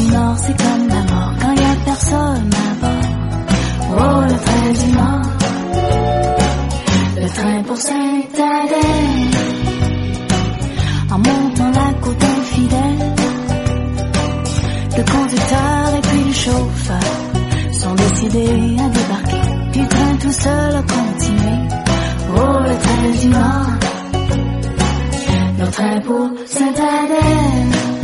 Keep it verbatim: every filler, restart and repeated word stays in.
du Nord, c'est comme la mort quand y a personne à bord. Oh, le train du Nord, le train pour Sainte-Adèle. En montant la côte infidèle, le conducteur et puis le chauffeur sont décidés à débarquer. Puis le train tout seul a continué. Oh, le train du Nord, le train pour Sainte-Adèle.